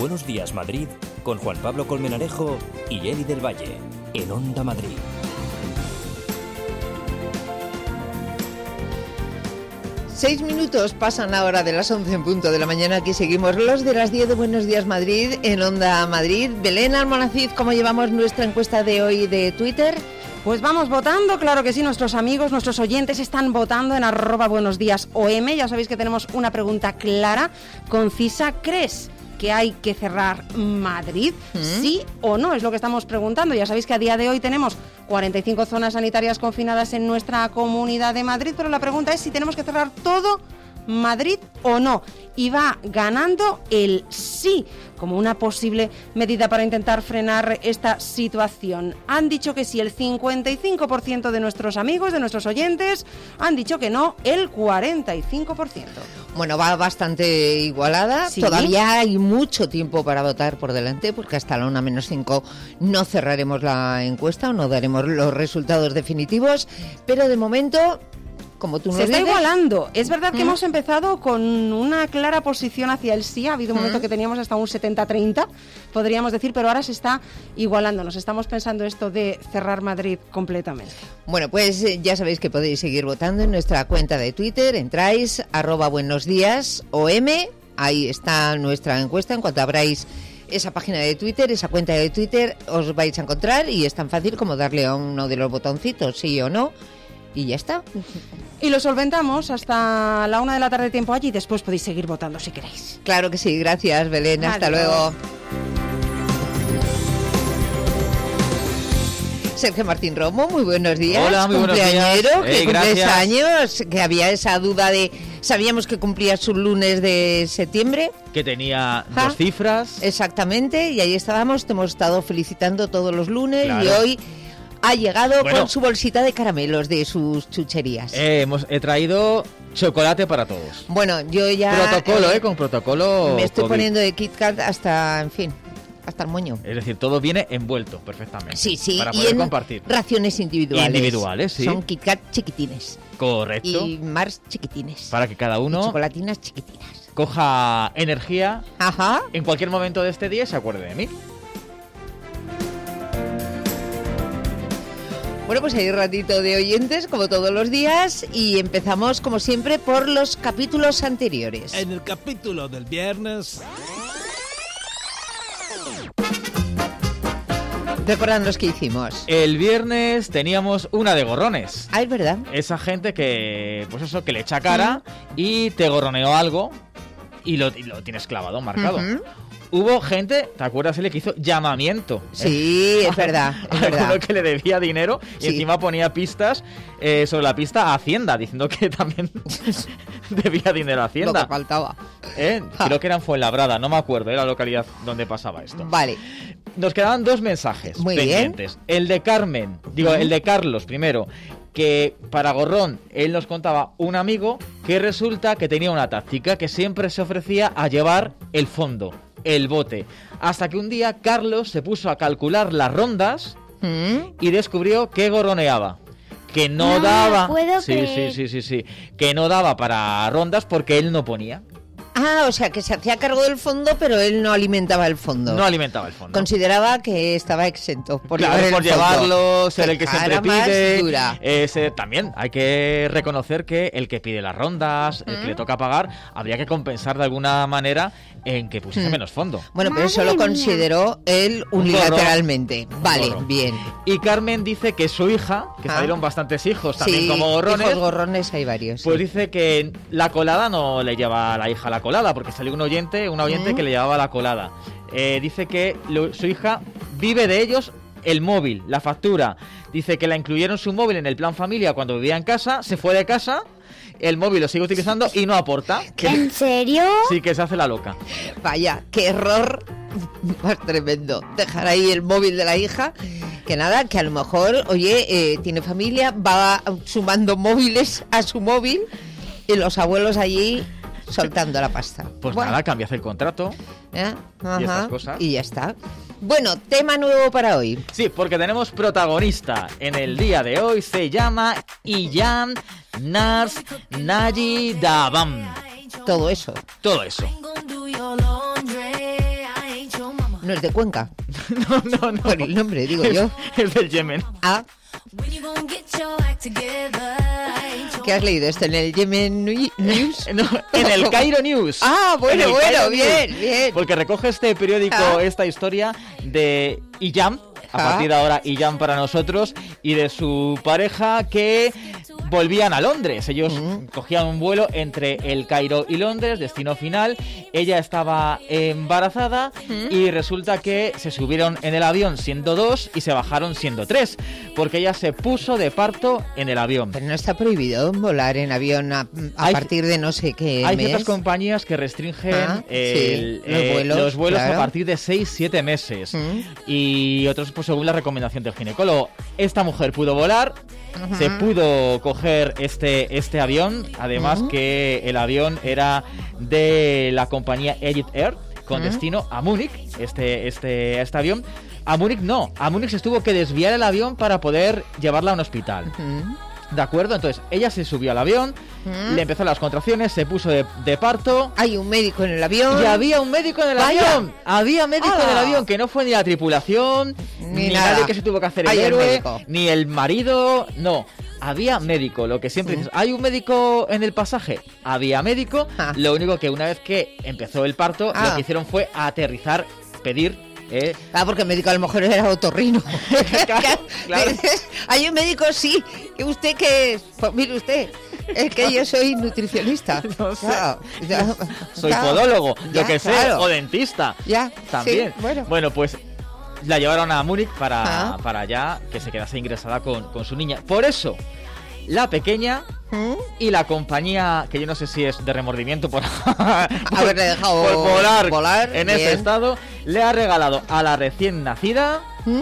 Buenos Días Madrid con Juan Pablo Colmenarejo y Eli del Valle en Onda Madrid. Seis minutos pasan ahora de las 11 en punto de la mañana. Aquí seguimos los de las 10 de Buenos Días Madrid en Onda Madrid. Belén Almonacid, ¿cómo llevamos nuestra encuesta de hoy de Twitter? Pues vamos votando, claro que sí, nuestros amigos, nuestros oyentes están votando en @buenosdíasom. Ya sabéis que tenemos una pregunta clara, concisa. ¿Crees que hay que cerrar Madrid? ¿Sí o no? Es lo que estamos preguntando. Ya sabéis que a día de hoy tenemos 45 zonas sanitarias confinadas en nuestra Comunidad de Madrid, pero la pregunta es si tenemos que cerrar todo Madrid o no. Y va ganando el sí, como una posible medida para intentar frenar esta situación. Han dicho que sí el 55% de nuestros amigos, de nuestros oyentes, han dicho que no el 45%. Bueno, va bastante igualada. ¿Sí? Todavía hay mucho tiempo para votar por delante, porque hasta la 1:05 no cerraremos la encuesta o no daremos los resultados definitivos, pero de momento, como tú nos dices, se está igualando. Es verdad que hemos empezado con una clara posición hacia el sí. Ha habido un momento que teníamos hasta un 70-30, podríamos decir, pero ahora se está igualando. Nos estamos pensando esto de cerrar Madrid completamente. Bueno, pues ya sabéis que podéis seguir votando en nuestra cuenta de Twitter. Entráis @buenosdíasom. Ahí está nuestra encuesta. En cuanto abráis esa página de Twitter, esa cuenta de Twitter, os vais a encontrar y es tan fácil como darle a uno de los botoncitos, sí o no, y ya está. Y lo solventamos hasta la 1 de la tarde tiempo allí y después podéis seguir votando si queréis. Claro que sí, gracias Belén, Adiós. Hasta luego. Sergio Martín Romo, muy buenos días. Hola, muy buenos días. Cumpleañero, que cumples gracias. años, que había esa duda de, sabíamos que cumplías un lunes de septiembre. Que tenía dos cifras. Exactamente, y ahí estábamos, te hemos estado felicitando todos los lunes, Claro. y hoy ha llegado con su bolsita de caramelos de sus chucherías. He traído chocolate para todos. Bueno, yo ya... Protocolo, con protocolo. Me estoy COVID. poniendo de Kit Kat hasta, en fin, hasta el moño. Es decir, todo viene envuelto perfectamente. Sí, Para y poder en compartir. raciones individuales. Individuales, sí. Son Kit Kat chiquitines. Correcto. Y Mars chiquitines. Para que cada Y uno chocolatinas chiquitinas. coja energía Ajá. en cualquier momento de este día y se acuerde de mí. Bueno, pues hay un ratito de oyentes, como todos los días, y empezamos, como siempre, por los capítulos anteriores. En el capítulo del viernes... Recordadnos qué hicimos. El viernes teníamos una de gorrones. Ah, es verdad. Esa gente que, pues eso, que le echa cara y te gorroneó algo y lo tienes clavado, marcado. Hubo gente, ¿te acuerdas, Eli, que hizo llamamiento? Sí, es verdad, es verdad. Alguno que le debía dinero y encima ponía pistas sobre la pista a Hacienda, diciendo que también debía dinero a Hacienda. Lo que faltaba. Creo que era en Fuenlabrada, no me acuerdo, era la localidad donde pasaba esto. Vale. Nos quedaban dos mensajes Muy pendientes. bien. El de Carmen, el de Carlos primero, que para gorrón él nos contaba un amigo que resulta que tenía una táctica, que siempre se ofrecía a llevar el fondo, el bote, hasta que un día Carlos se puso a calcular las rondas y descubrió que gorroneaba, que no daba, puedo sí, creer. sí, que no daba para rondas porque él no ponía. Ah, o sea, que se hacía cargo del fondo, pero él no alimentaba el fondo. No alimentaba el fondo. Consideraba que estaba exento por Claro, llevar el por fondo. llevarlo, ser el que siempre cara más pide. dura. También hay que reconocer que el que pide las rondas, el que le toca pagar, habría que compensar de alguna manera en que pusiese menos fondo. Bueno, pero eso lo consideró él unilateralmente. Vale, gorro. bien. Y Carmen dice que su hija, que salieron bastantes hijos también Sí, como gorrones, hijos gorrones hay varios. pues sí. dice que la colada no le lleva a la hija la colada, porque salió una oyente que le llevaba la colada. Dice que su hija vive de ellos el móvil, la factura. Dice que la incluyeron su móvil en el plan familia cuando vivía en casa, se fue de casa, el móvil lo sigue utilizando y no aporta. ¿En serio? Sí, que se hace la loca. Vaya, qué error más tremendo. Dejar ahí el móvil de la hija. Que nada, que a lo mejor, oye, tiene familia, va sumando móviles a su móvil y los abuelos allí soltando la pasta. Pues nada, cambias el contrato. Ajá, y estas cosas. Y ya está. Bueno, tema nuevo para hoy. Sí, porque tenemos protagonista en el día de hoy. Se llama Iyan Nars Naji Davam. Todo eso. Todo eso. No es de Cuenca. No. Por el nombre, digo yo. Es del Yemen. Ah. ¿Qué has leído esto en el Yemen News? No, en el Cairo News. Ah, bueno, Cairo bien, News. bien. Porque recoge este periódico esta historia de Iyam, a partir de ahora Iyam para nosotros, y de su pareja que volvían a Londres. Ellos cogían un vuelo entre el Cairo y Londres, destino final. Ella estaba embarazada y resulta que se subieron en el avión siendo 2 y se bajaron siendo 3, porque ella se puso de parto en el avión. Pero no está prohibido volar en avión a partir de no sé qué Hay mes. ciertas compañías que restringen los vuelos, a claro. partir de 6-7 meses. Y otros, pues según la recomendación del ginecólogo. Esta mujer pudo volar, se pudo coger este avión, además que el avión era de la compañía Egypt Air, con destino a Múnich, este avión. A Múnich no, a Múnich se tuvo que desviar el avión para poder llevarla a un hospital. ¿De acuerdo? Entonces, ella se subió al avión, le empezó las contracciones, se puso de parto. Hay un médico en el avión. Y había un médico en el avión. Había médico en el avión, que no fue ni la tripulación, ni nadie que se tuvo que hacer el héroe, ni el marido. No, había médico. Lo que siempre dices, ¿hay un médico en el pasaje? Había médico. Lo único que una vez que empezó el parto, lo que hicieron fue aterrizar, pedir. Porque el médico a lo mejor era otorrino. Claro. Hay un médico, sí. ¿Y usted qué es? Pues mire usted, es que yo soy nutricionista. No sé. Claro. Soy podólogo, Ya, yo que sé, claro. o dentista. Ya, también. sí, bueno, pues la llevaron a Múnich para ya que se quedase ingresada con su niña. Por eso, la pequeña y la compañía, que yo no sé si es de remordimiento por haberle dejado por volar en bien. ese estado, le ha regalado a la recién nacida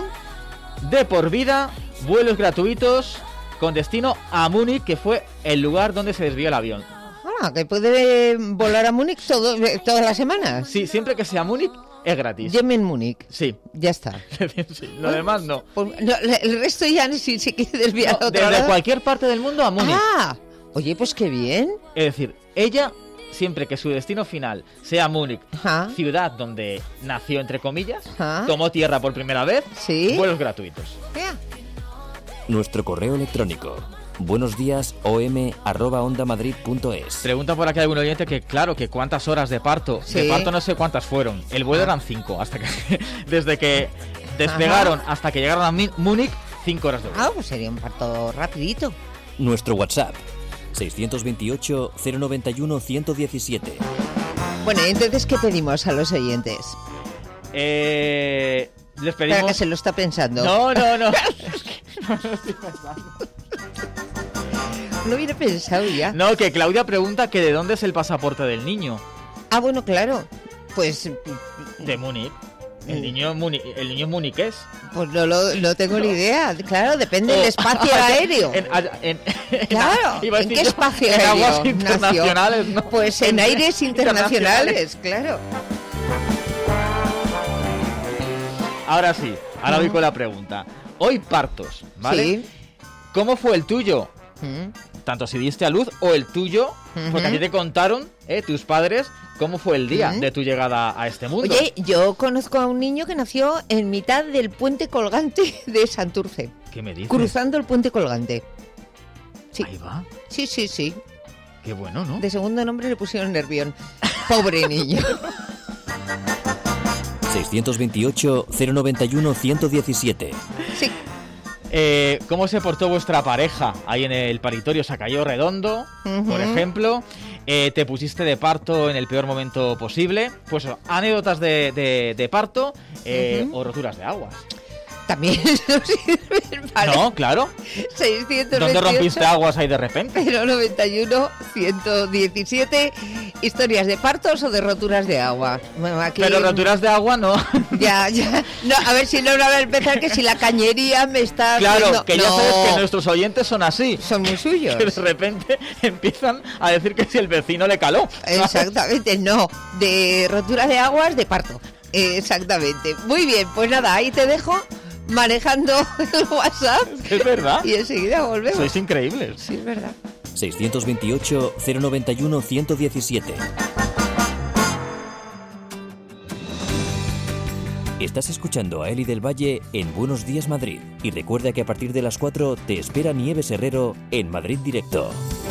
de por vida vuelos gratuitos con destino a Múnich, que fue el lugar donde se desvió el avión. Que puede volar a Múnich todas las semanas. Sí, siempre que sea Múnich es gratis. Yemen Múnich. Sí. Ya está. Sí, lo demás no. Pues, no, el resto ya si se quiere desviar a otro Desde lado. cualquier parte del mundo a Múnich. Oye, pues qué bien. Es decir, ella, siempre que su destino final sea Múnich, ciudad donde nació, entre comillas, tomó tierra por primera vez, vuelos gratuitos. Nuestro correo electrónico: buenosdiasom@ondamadrid.es. Pregunta por aquí algún oyente que, claro, que cuántas horas de parto. De parto no sé cuántas fueron. El vuelo eran 5, hasta que desde que despegaron hasta que llegaron a Múnich, 5 horas de vuelo. Pues sería un parto rapidito. Nuestro WhatsApp: 628 091 117. Bueno, entonces, ¿qué pedimos a los oyentes? Les pedimos... Para que se lo está pensando. No. No estoy pensando. Lo hubiera pensado ya. No, que Claudia pregunta que de dónde es el pasaporte del niño. Bueno, claro. Pues... De Múnich. El niño muniqués. Pues no tengo ni idea. Claro, depende del espacio aéreo. Claro, ¿en qué espacio aéreo? En aguas internacionales, ¿no? Pues en aires internacionales, claro. Ahora sí, ahora voy con la pregunta. Hoy partos, ¿vale? Sí. ¿Cómo fue el tuyo? Tanto si diste a luz o el tuyo, porque a ti te contaron, tus padres, cómo fue el día de tu llegada a este mundo. Oye, yo conozco a un niño que nació en mitad del puente colgante de Santurce. ¿Qué me dices? Cruzando el puente colgante. Sí. Ahí va. Sí. Qué bueno, ¿no? De segundo nombre le pusieron Nervión. Pobre niño. 628 091 117. Sí. ¿Cómo se portó vuestra pareja ahí en el paritorio? ¿Se cayó redondo, por ejemplo? ¿Te pusiste de parto en el peor momento posible? Pues anécdotas de parto o roturas de aguas. También nos sirven, ¿vale? No, claro. 628. ¿Dónde rompiste aguas ahí de repente? 091 117. Historias de partos o de roturas de agua. Bueno, aquí... Pero roturas de agua no. Ya. No, a ver si no va a empezar que si la cañería me está... Claro, haciendo... que ya sabes que nuestros oyentes son así. Son muy suyos. Que de repente empiezan a decir que si el vecino le caló. Exactamente, no. De rotura de aguas, de parto. Exactamente. Muy bien, pues nada, ahí te dejo manejando el WhatsApp. Es verdad. Y enseguida volvemos. Sois increíbles. Sí, es verdad. 628 091 117. Estás escuchando a Eli del Valle en Buenos Días Madrid. Y recuerda que a partir de las 4 te espera Nieves Herrero en Madrid Directo.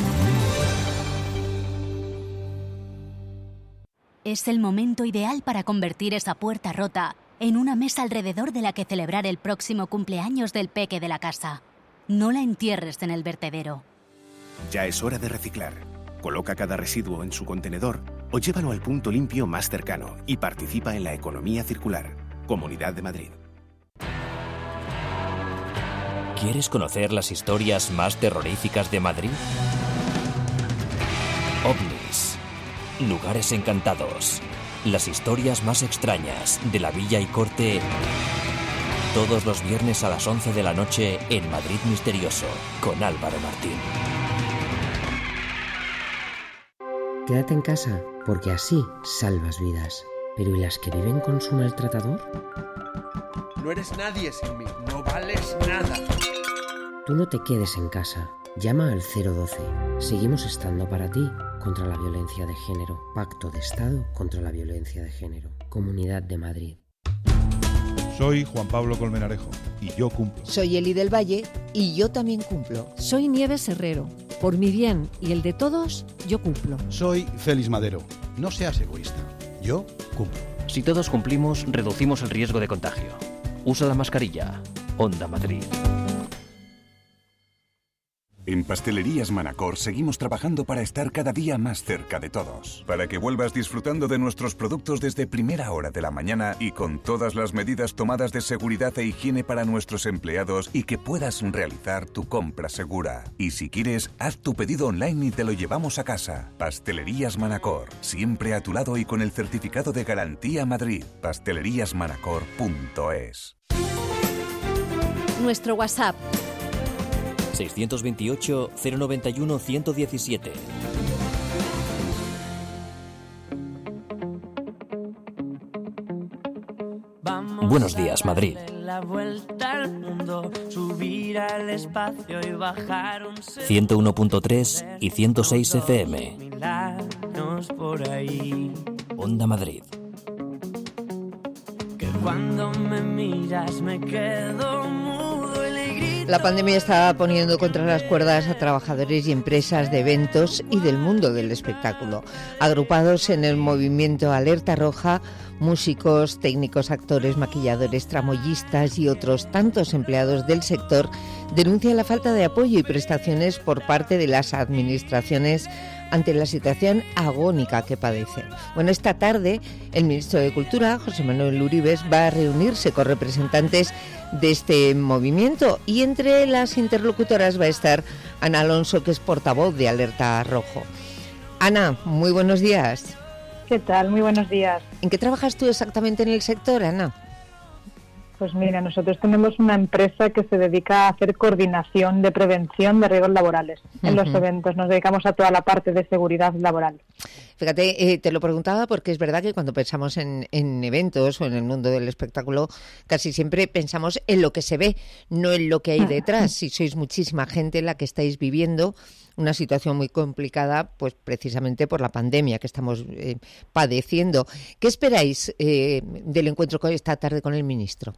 Es el momento ideal para convertir esa puerta rota en una mesa alrededor de la que celebrar el próximo cumpleaños del peque de la casa. No la entierres en el vertedero. Ya es hora de reciclar. Coloca cada residuo en su contenedor o llévalo al punto limpio más cercano y participa en la economía circular. Comunidad de Madrid. ¿Quieres conocer las historias más terroríficas de Madrid? OVNIs, lugares encantados, las historias más extrañas de la Villa y Corte, todos los viernes a las 11 de la noche en Madrid Misterioso, con Álvaro Martín. Quédate en casa, porque así salvas vidas. ¿Pero y las que viven con su maltratador? No eres nadie sin mí, no vales nada. Tú no te quedes en casa. Llama al 012. Seguimos estando para ti contra la violencia de género. Pacto de Estado contra la violencia de género. Comunidad de Madrid. Soy Juan Pablo Colmenarejo y yo cumplo. Soy Eli del Valle y yo también cumplo. Soy Nieves Herrero. Por mi bien y el de todos, yo cumplo. Soy Félix Madero. No seas egoísta. Yo cumplo. Si todos cumplimos, reducimos el riesgo de contagio. Usa la mascarilla. Onda Madrid. En Pastelerías Manacor seguimos trabajando para estar cada día más cerca de todos. Para que vuelvas disfrutando de nuestros productos desde primera hora de la mañana y con todas las medidas tomadas de seguridad e higiene para nuestros empleados y que puedas realizar tu compra segura. Y si quieres, haz tu pedido online y te lo llevamos a casa. Pastelerías Manacor, siempre a tu lado y con el certificado de Garantía Madrid. Pasteleriasmanacor.es. Nuestro WhatsApp 628 091 117. Buenos días, Madrid. 101.3 y 106 FM. Onda Madrid. Que cuando me miras me quedo mudo y le grito. La pandemia está poniendo contra las cuerdas a trabajadores y empresas de eventos y del mundo del espectáculo. Agrupados en el movimiento Alerta Roja, músicos, técnicos, actores, maquilladores, tramoyistas y otros tantos empleados del sector denuncian la falta de apoyo y prestaciones por parte de las administraciones ante la situación agónica que padecen. Bueno, esta tarde el ministro de Cultura, José Manuel Uribes, va a reunirse con representantes de este movimiento y entre las interlocutoras va a estar Ana Alonso, que es portavoz de Alerta Rojo. Ana, muy buenos días. ¿Qué tal? Muy buenos días. ¿En qué trabajas tú exactamente en el sector, Ana? Pues mira, nosotros tenemos una empresa que se dedica a hacer coordinación de prevención de riesgos laborales en los eventos. Nos dedicamos a toda la parte de seguridad laboral. Fíjate, te lo preguntaba porque es verdad que cuando pensamos en eventos o en el mundo del espectáculo, casi siempre pensamos en lo que se ve, no en lo que hay detrás. Si sois muchísima gente la que estáis viviendo una situación muy complicada, pues precisamente por la pandemia que estamos padeciendo. ¿Qué esperáis del encuentro esta tarde con el ministro?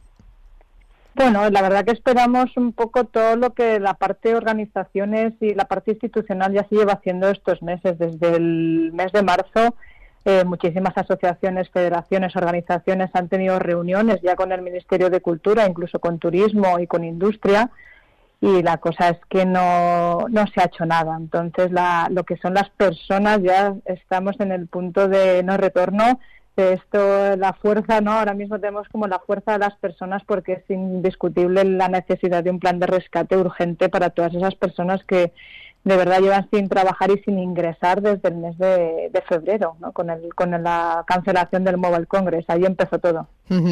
Bueno, la verdad que esperamos un poco todo lo que la parte de organizaciones y la parte institucional ya se lleva haciendo estos meses. Desde el mes de marzo, muchísimas asociaciones, federaciones, organizaciones han tenido reuniones ya con el Ministerio de Cultura, incluso con Turismo y con Industria, y la cosa es que no se ha hecho nada. Entonces, lo que son las personas, ya estamos en el punto de no retorno. De esto, la fuerza, ¿no? Ahora mismo tenemos como la fuerza de las personas, porque es indiscutible la necesidad de un plan de rescate urgente para todas esas personas que de verdad llevan sin trabajar y sin ingresar desde el mes de febrero, ¿no? Con la cancelación del Mobile Congress. Ahí empezó todo.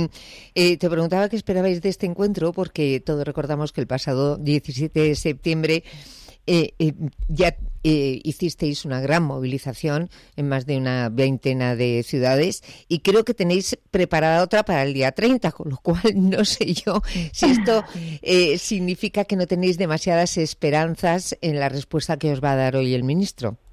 Te preguntaba qué esperabais de este encuentro, porque todos recordamos que el pasado 17 de septiembre ya hicisteis una gran movilización en más de una veintena de ciudades y creo que tenéis preparada otra para el día 30, con lo cual no sé yo si esto significa que no tenéis demasiadas esperanzas en la respuesta que os va a dar hoy el ministro.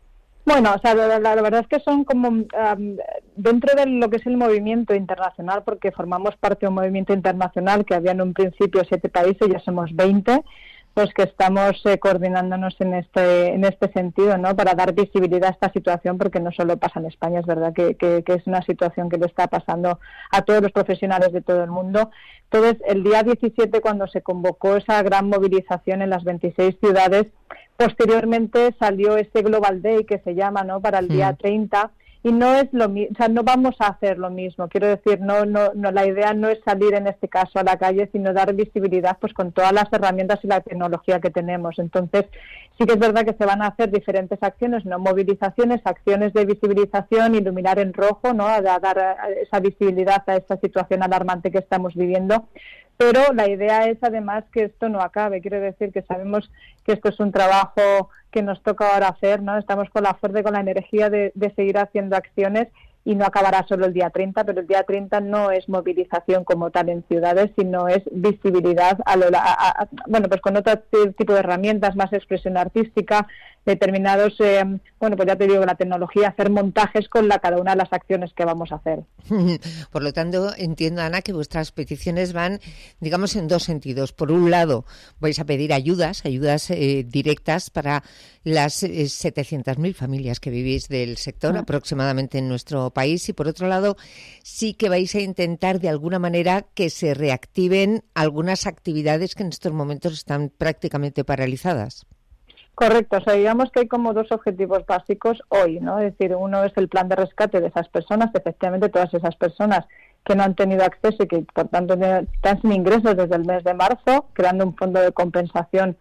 Bueno, o sea, la verdad es que son como dentro de lo que es el movimiento internacional, porque formamos parte de un movimiento internacional que había en un principio 7 países, ya somos 20, pues que estamos coordinándonos en este sentido, ¿no? Para dar visibilidad a esta situación, porque no solo pasa en España, es verdad que es una situación que le está pasando a todos los profesionales de todo el mundo. Entonces, el día 17, cuando se convocó esa gran movilización en las 26 ciudades, posteriormente salió ese Global Day que se llama, ¿no?, para el día 30, y no es lo mismo, o sea, no vamos a hacer lo mismo. Quiero decir, no, la idea no es salir en este caso a la calle, sino dar visibilidad pues con todas las herramientas y la tecnología que tenemos. Entonces, sí que es verdad que se van a hacer diferentes acciones, no movilizaciones, acciones de visibilización, iluminar en rojo, ¿no?, a dar esa visibilidad a esta situación alarmante que estamos viviendo. Pero la idea es además que esto no acabe. Quiero decir que sabemos que esto es un trabajo que nos toca ahora hacer, ¿no? Estamos con la fuerza y con la energía de seguir haciendo acciones, y no acabará solo el día 30, pero el día 30 no es movilización como tal en ciudades, sino es visibilidad pues con otro tipo de herramientas, más expresión artística, determinados, pues ya te digo, la tecnología, hacer montajes con cada una de las acciones que vamos a hacer. Por lo tanto, entiendo, Ana, que vuestras peticiones van, digamos, en dos sentidos. Por un lado, vais a pedir ayudas directas para las 700.000 familias que vivís del sector aproximadamente en nuestro país, y por otro lado, sí que vais a intentar de alguna manera que se reactiven algunas actividades que en estos momentos están prácticamente paralizadas. Correcto, o sea, digamos que hay como dos objetivos básicos hoy, ¿no? Es decir, uno es el plan de rescate de esas personas, efectivamente todas esas personas que no han tenido acceso y que por tanto están sin ingresos desde el mes de marzo, creando un fondo de compensación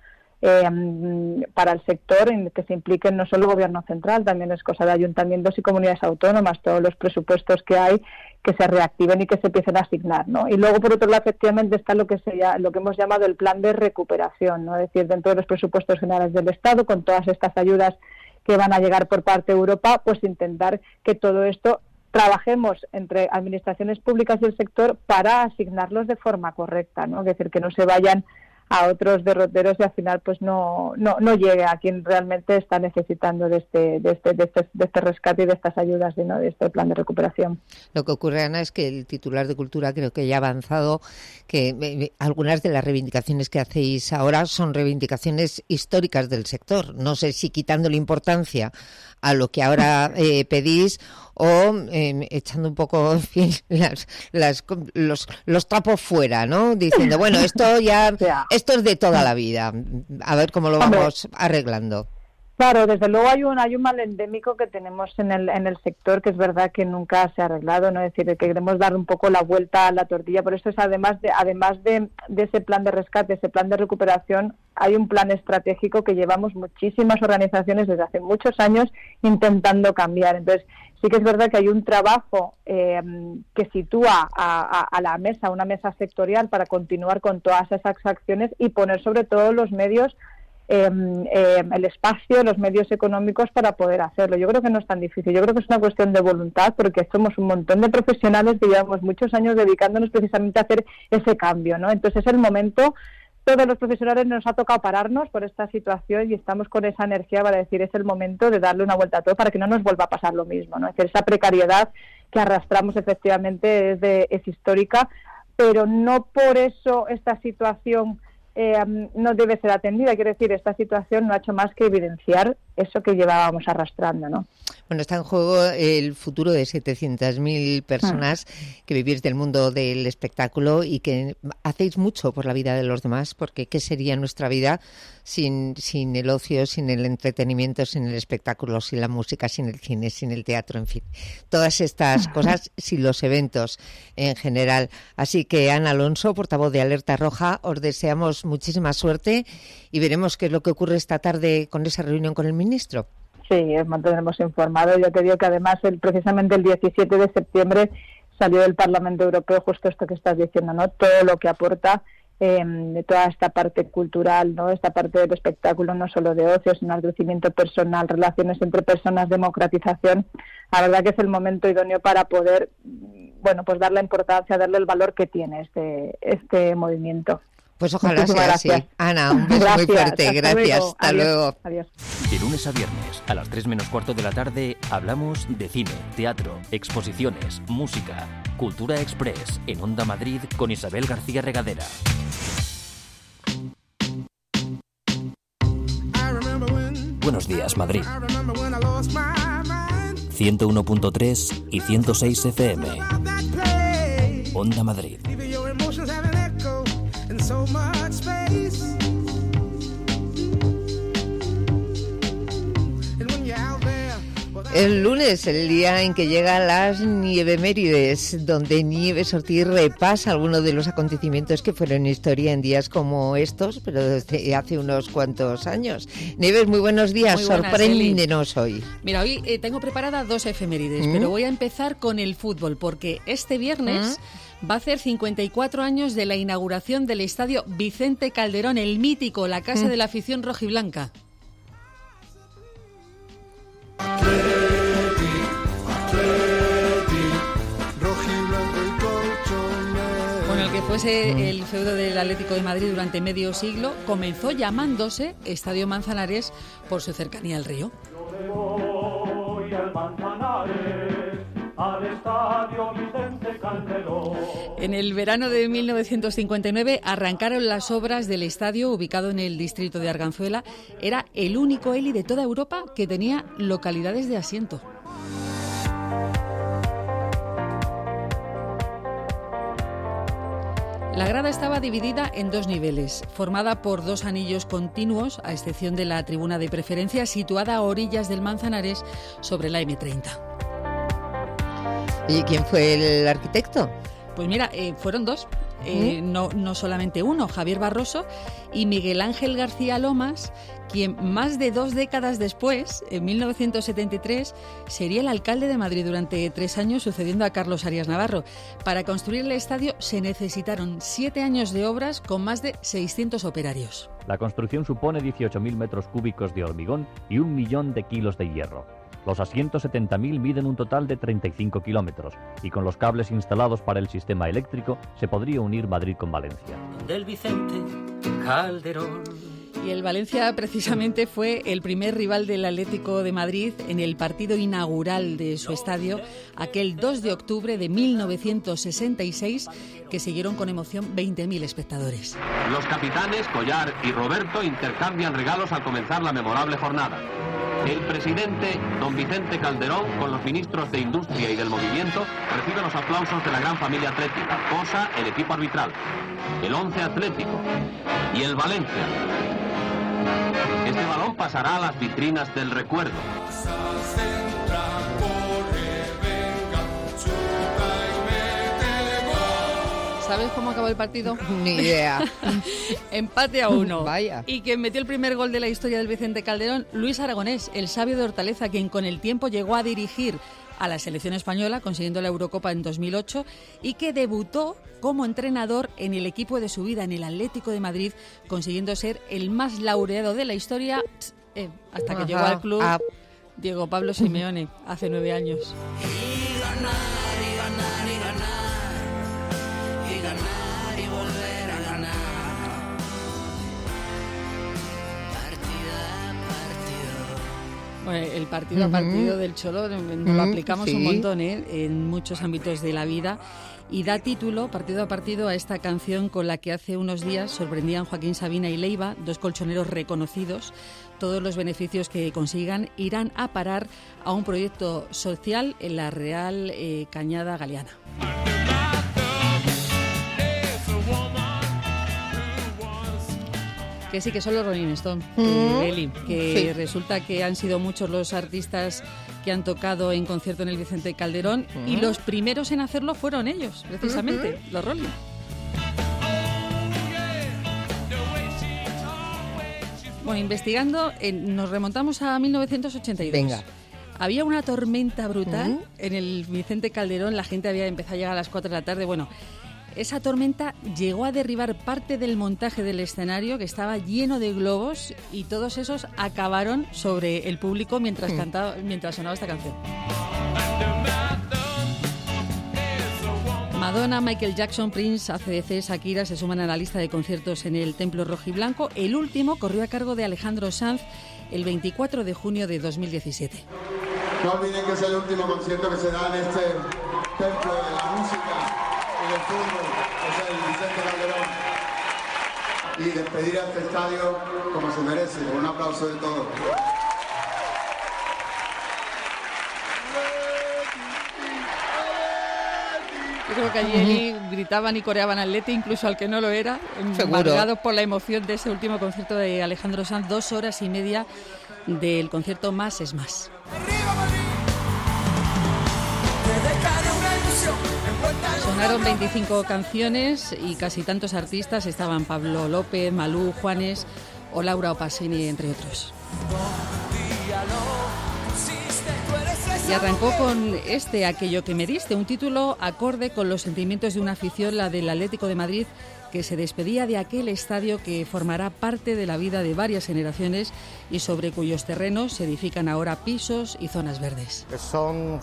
para el sector, en que se impliquen no solo el gobierno central, también es cosa de ayuntamientos y comunidades autónomas, todos los presupuestos que hay, que se reactiven y que se empiecen a asignar, ¿no? Y luego, por otro lado, efectivamente está lo que hemos llamado el plan de recuperación, ¿no? Es decir, dentro de los presupuestos generales del Estado, con todas estas ayudas que van a llegar por parte de Europa, pues intentar que todo esto trabajemos entre administraciones públicas y el sector para asignarlos de forma correcta, ¿no? Es decir, que no se vayan a otros derroteros y al final pues no llegue a quien realmente está necesitando de este rescate y de estas ayudas, ¿no?, de este plan de recuperación. Lo que ocurre, Ana, es que el titular de Cultura creo que ya ha avanzado, que algunas de las reivindicaciones que hacéis ahora son reivindicaciones históricas del sector. No sé si quitándole importancia a lo que ahora pedís o echando un poco, en fin, los trapos fuera, ¿no? Diciendo, bueno, esto es de toda la vida. A ver cómo lo vamos arreglando. Claro, desde luego hay un mal endémico que tenemos en el sector, que es verdad que nunca se ha arreglado, ¿no? Es decir, que queremos dar un poco la vuelta a la tortilla. Por eso es además de ese plan de rescate, ese plan de recuperación, hay un plan estratégico que llevamos muchísimas organizaciones desde hace muchos años intentando cambiar. Entonces, sí que es verdad que hay un trabajo que sitúa a la mesa, una mesa sectorial, para continuar con todas esas acciones y poner sobre todo los medios, el espacio, los medios económicos para poder hacerlo. Yo creo que no es tan difícil, yo creo que es una cuestión de voluntad, porque somos un montón de profesionales que llevamos muchos años dedicándonos precisamente a hacer ese cambio, ¿no? Entonces es el momento. Todos los profesionales nos ha tocado pararnos por esta situación y estamos con esa energía para decir, es el momento de darle una vuelta a todo para que no nos vuelva a pasar lo mismo, ¿no? Es decir, esa precariedad que arrastramos efectivamente es histórica, pero no por eso esta situación no debe ser atendida. Quiero decir, esta situación no ha hecho más que evidenciar eso que llevábamos arrastrando, ¿no? Bueno, está en juego el futuro de 700.000 personas que vivís del mundo del espectáculo y que hacéis mucho por la vida de los demás, porque ¿qué sería nuestra vida sin el ocio, sin el entretenimiento, sin el espectáculo, sin la música, sin el cine, sin el teatro, en fin? Todas estas cosas, sin los eventos en general. Así que, Ana Alonso, portavoz de Alerta Roja, os deseamos muchísima suerte y veremos qué es lo que ocurre esta tarde con esa reunión con el ministro. Sí, os mantendremos informados. Yo te digo que además precisamente el 17 de septiembre salió del Parlamento Europeo justo esto que estás diciendo, ¿no? Todo lo que aporta de toda esta parte cultural, ¿no? Esta parte del espectáculo, no solo de ocio, sino el crecimiento personal, relaciones entre personas, democratización. La verdad que es el momento idóneo para poder, pues darle importancia, darle el valor que tiene este movimiento. Pues ojalá sea así. Ana, un beso muy fuerte. Gracias. Hasta luego. Adiós. De lunes a viernes, a las 3 menos cuarto de la tarde, hablamos de cine, teatro, exposiciones, música, Cultura Express, en Onda Madrid, con Isabel García Regadera. Buenos días, Madrid. 101.3 y 106 FM. Onda Madrid. El lunes, el día en que llegan las Nievemérides, donde Nieves Ortiz repasa algunos de los acontecimientos que fueron historia en días como estos, pero desde hace unos cuantos años. Nieves, muy buenos días, muy buenas, sorpréndenos hoy. Mira, hoy tengo preparadas 2 efemérides, pero voy a empezar con el fútbol, porque este viernes va a hacer 54 años de la inauguración del estadio Vicente Calderón, el mítico, la casa de la afición rojiblanca. Bueno, el que fuese el feudo del Atlético de Madrid durante medio siglo comenzó llamándose Estadio Manzanares por su cercanía al río. En el verano de 1959 arrancaron las obras del estadio ubicado en el distrito de Arganzuela. Era el único ELI de toda Europa que tenía localidades de asiento. La grada estaba dividida en 2 niveles, formada por 2 anillos continuos, a excepción de la tribuna de preferencia situada a orillas del Manzanares sobre la M30. ¿Y quién fue el arquitecto? Pues mira, fueron 2, no solamente uno, Javier Barroso y Miguel Ángel García Lomas, quien más de 2 décadas después, en 1973, sería el alcalde de Madrid durante 3 años, sucediendo a Carlos Arias Navarro. Para construir el estadio se necesitaron 7 años de obras con más de 600 operarios. La construcción supone 18.000 metros cúbicos de hormigón y 1 millón de kilos de hierro. Los asientos 70.000 miden un total de 35 kilómetros y con los cables instalados para el sistema eléctrico se podría unir Madrid con Valencia. Del Vicente Calderón. Y el Valencia precisamente fue el primer rival del Atlético de Madrid en el partido inaugural de su estadio, aquel 2 de octubre de 1966, que siguieron con emoción 20.000 espectadores. Los capitanes Collar y Roberto intercambian regalos al comenzar la memorable jornada. El presidente, don Vicente Calderón, con los ministros de Industria y del Movimiento, recibe los aplausos de la gran familia atlética. Posa el equipo arbitral, el 11 Atlético y el Valencia. Este balón pasará a las vitrinas del recuerdo. ¿Sabes cómo acabó el partido? Ni idea. Empate a 1. Vaya. Y quien metió el primer gol de la historia del Vicente Calderón, Luis Aragonés, el sabio de Hortaleza, quien con el tiempo llegó a dirigir a la selección española, consiguiendo la Eurocopa en 2008, y que debutó como entrenador en el equipo de su vida, en el Atlético de Madrid, consiguiendo ser el más laureado de la historia hasta que llegó al club Diego Pablo Simeone, hace 9 años. Y ganar, y ganar, y ganar, y ganar, y volver a ganar. Bueno, el partido a partido del Cholo lo aplicamos un montón en muchos ámbitos de la vida, y da título, partido a partido, a esta canción con la que hace unos días sorprendían Joaquín Sabina y Leiva, 2 colchoneros reconocidos. Todos los beneficios que consigan irán a parar a un proyecto social en la Real Cañada Galeana. Que sí, que son los Rolling Stones, Eli, que resulta que han sido muchos los artistas que han tocado en concierto en el Vicente Calderón, y los primeros en hacerlo fueron ellos, precisamente, los Rolling. Bueno, investigando, nos remontamos a 1982. Venga. Había una tormenta brutal en el Vicente Calderón, la gente había empezado a llegar a las 4 de la tarde, bueno... Esa tormenta llegó a derribar parte del montaje del escenario, que estaba lleno de globos, y todos esos acabaron sobre el público mientras sonaba esta canción. Madonna, Michael Jackson, Prince, AC/DC, Shakira se suman a la lista de conciertos en el Templo Rojiblanco. El último corrió a cargo de Alejandro Sanz el 24 de junio de 2017. No olviden que es el último concierto que se da en este templo de la música y del fútbol, que es el Vicente Calderón. Y despedir a este estadio como se merece, con un aplauso de todos. Yo creo que allí gritaban y coreaban Atleti, incluso al que no lo era, embargados por la emoción de ese último concierto de Alejandro Sanz, 2 horas y media del concierto Más es Más. Sonaron 25 canciones y casi tantos artistas, estaban Pablo López, Malú, Juanes o Laura Opasini, entre otros. Y arrancó con Aquello que me diste, un título acorde con los sentimientos de una afición, la del Atlético de Madrid, que se despedía de aquel estadio que formará parte de la vida de varias generaciones y sobre cuyos terrenos se edifican ahora pisos y zonas verdes. Son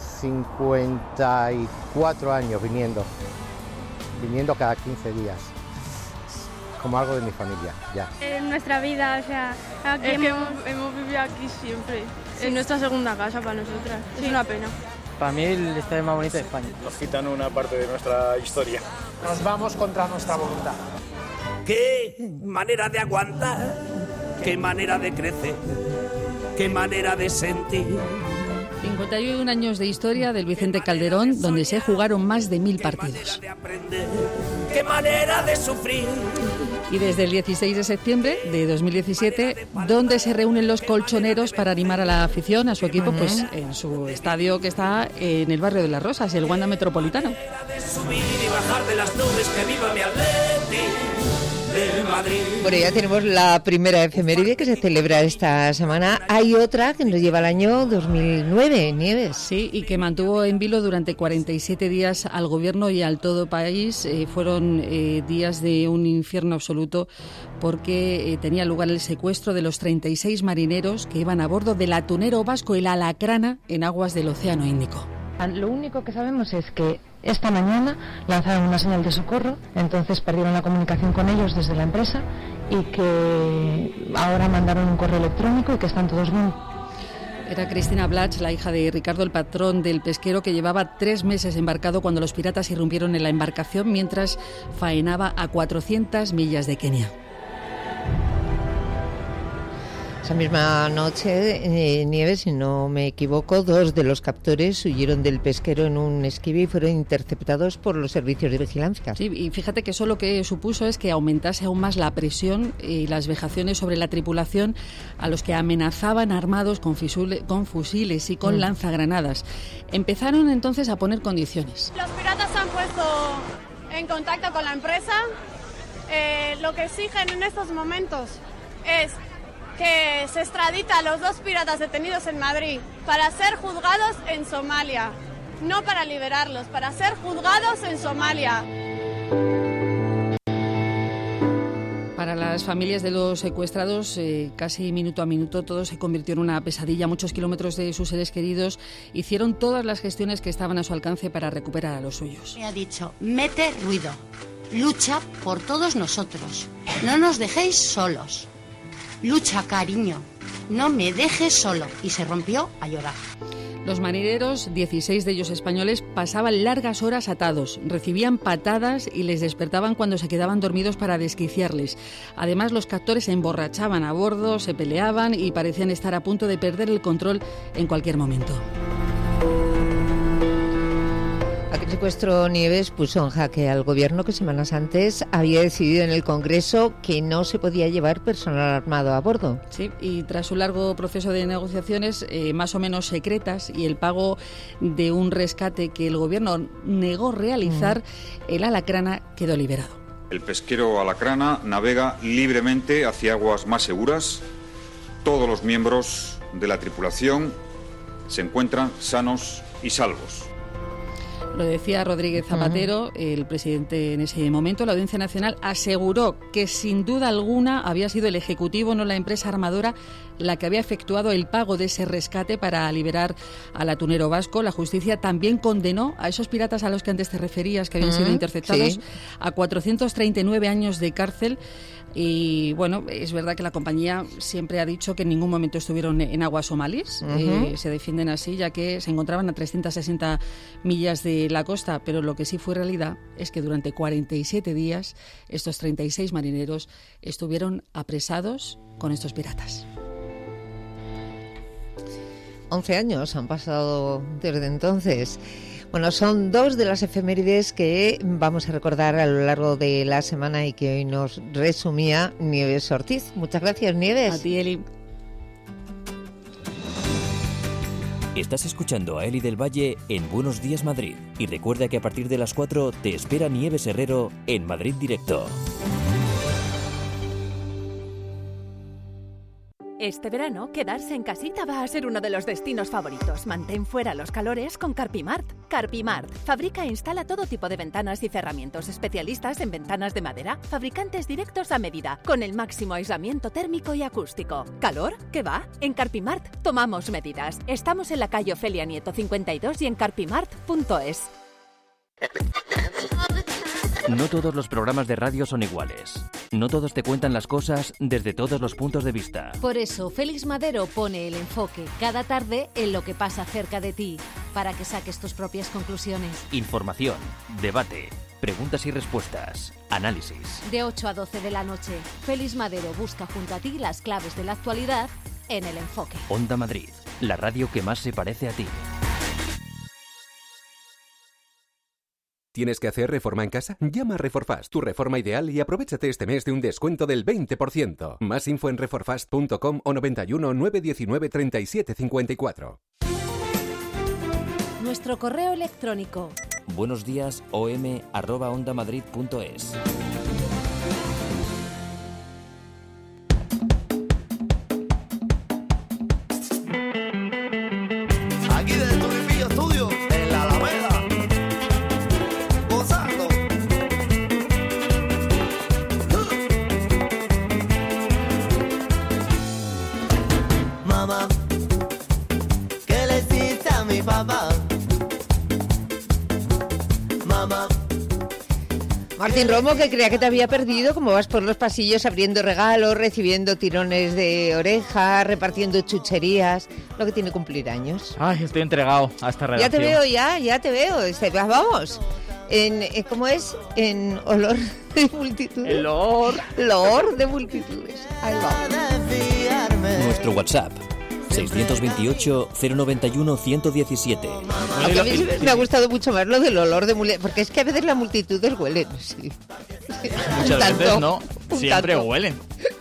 54 años viniendo cada 15 días. Como algo de mi familia, ya. En nuestra vida, o sea, aquí hemos vivido aquí siempre. Sí. Es nuestra segunda casa para nosotras. Sí. Es una pena. Para mí el estadio más bonito de España. Nos quitan una parte de nuestra historia. Nos vamos contra nuestra voluntad. Qué manera de aguantar, qué manera de crecer, qué manera de sentir. 51 años de historia del Vicente Calderón, donde se jugaron más de 1000 partidos. ¡Qué manera de sufrir! Y desde el 16 de septiembre de 2017, donde se reúnen los colchoneros para animar a la afición, a su equipo, pues en su estadio que está en el barrio de Las Rosas, el Wanda Metropolitano. Subir y bajar de las nubes, que viva mi Atleti de Madrid. Bueno, ya tenemos la primera efeméride que se celebra esta semana. Hay otra que nos lleva al año 2009, Nieves. Sí, y que mantuvo en vilo durante 47 días al gobierno y al todo país. Fueron días de un infierno absoluto porque tenía lugar el secuestro de los 36 marineros que iban a bordo del atunero vasco el Alacrana en aguas del Océano Índico. Lo único que sabemos es que esta mañana lanzaron una señal de socorro, entonces perdieron la comunicación con ellos desde la empresa y que ahora mandaron un correo electrónico y que están todos bien. Era Cristina Blach, la hija de Ricardo, el patrón del pesquero, que llevaba 3 meses embarcado cuando los piratas irrumpieron en la embarcación mientras faenaba a 400 millas de Kenia. Esa misma noche, Nieves, si no me equivoco, 2 de los captores huyeron del pesquero en un esquive y fueron interceptados por los servicios de vigilancia. Sí, y fíjate que eso lo que supuso es que aumentase aún más la presión y las vejaciones sobre la tripulación, a los que amenazaban armados con fusiles y con lanzagranadas. Empezaron entonces a poner condiciones. Los piratas se han puesto en contacto con la empresa. Lo que exigen en estos momentos es que se extradita a los 2 piratas detenidos en Madrid para ser juzgados en Somalia. No para liberarlos, para ser juzgados en Somalia. Para las familias de los secuestrados, casi minuto a minuto, todo se convirtió en una pesadilla. Muchos kilómetros de sus seres queridos hicieron todas las gestiones que estaban a su alcance para recuperar a los suyos. Me ha dicho, mete ruido, lucha por todos nosotros, no nos dejéis solos. Lucha, cariño, no me dejes solo. Y se rompió a llorar. Los marineros, 16 de ellos españoles, pasaban largas horas atados, recibían patadas y les despertaban cuando se quedaban dormidos para desquiciarles. Además, los captores se emborrachaban a bordo, se peleaban y parecían estar a punto de perder el control en cualquier momento. Aquel secuestro, Nieves, puso en jaque al gobierno que semanas antes había decidido en el Congreso que no se podía llevar personal armado a bordo. Sí, y tras un largo proceso de negociaciones más o menos secretas y el pago de un rescate que el gobierno negó realizar, el Alacrana quedó liberado. El pesquero Alacrana navega libremente hacia aguas más seguras. Todos los miembros de la tripulación se encuentran sanos y salvos. Lo decía Rodríguez Zapatero, el presidente en ese momento. La Audiencia Nacional aseguró que sin duda alguna había sido el Ejecutivo, no la empresa armadora, la que había efectuado el pago de ese rescate para liberar al atunero vasco. La justicia también condenó a esos piratas a los que antes te referías, que habían sido interceptados, a 439 años de cárcel. Y bueno, es verdad que la compañía siempre ha dicho que en ningún momento estuvieron en aguas somalíes. Se defienden así, ya que se encontraban a 360 millas de la costa, pero lo que sí fue realidad es que durante 47 días estos 36 marineros estuvieron apresados con estos piratas. 11 años han pasado desde entonces. Bueno, son dos de las efemérides que vamos a recordar a lo largo de la semana y que hoy nos resumía Nieves Ortiz. Muchas gracias, Nieves. A ti, Eli. Estás escuchando a Eli del Valle en Buenos Días Madrid. Y recuerda que a partir de las 4 te espera Nieves Herrero en Madrid Directo. Este verano, quedarse en casita va a ser uno de los destinos favoritos. Mantén fuera los calores con Carpimart. Carpimart fabrica e instala todo tipo de ventanas y cerramientos, especialistas en ventanas de madera, fabricantes directos a medida, con el máximo aislamiento térmico y acústico. ¿Calor? ¿Qué va? En Carpimart tomamos medidas. Estamos en la calle Ofelia Nieto 52 y en carpimart.es. No todos los programas de radio son iguales. No todos te cuentan las cosas desde todos los puntos de vista. Por eso, Félix Madero pone el enfoque cada tarde en lo que pasa cerca de ti, para que saques tus propias conclusiones. Información, debate, preguntas y respuestas, análisis. De 8 a 12 de la noche, Félix Madero busca junto a ti las claves de la actualidad en el enfoque. Onda Madrid, la radio que más se parece a ti. ¿Tienes que hacer reforma en casa? Llama a Reforfast, tu reforma ideal, y aprovéchate este mes de un descuento del 20%. Más info en reforfast.com o 91 919 37 54. Nuestro correo electrónico. buenosdiasom@ondamadrid.es. Aquí desde Turipillo Estudio, en la Alameda. Mamá, ¿qué le hiciste a mi papá? Mamá. Martín Romo, que creía que te había perdido, como vas por los pasillos abriendo regalos, recibiendo tirones de oreja, repartiendo chucherías, lo que tiene cumplir años. Ay, estoy entregado a esta redacción. Ya te veo, ya te veo. Vamos. ¿Cómo es? En olor de multitudes. El olor de multitudes. Ahí vamos. Nuestro WhatsApp 628-091-117. A mí me ha gustado mucho más lo del olor de multitudes, porque es que a veces las multitudes huelen, sí. Muchas veces no, siempre huelen.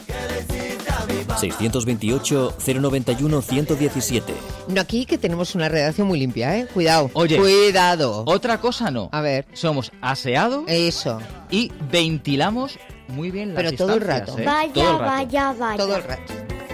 628-091-117. No, aquí que tenemos una redacción muy limpia, ¿eh? Cuidado. Oye, cuidado. Otra cosa no. A ver. Somos aseados. Eso. Y ventilamos muy bien las Pero todo el rato. ¿eh? Vaya, todo el rato. vaya. Todo el rato.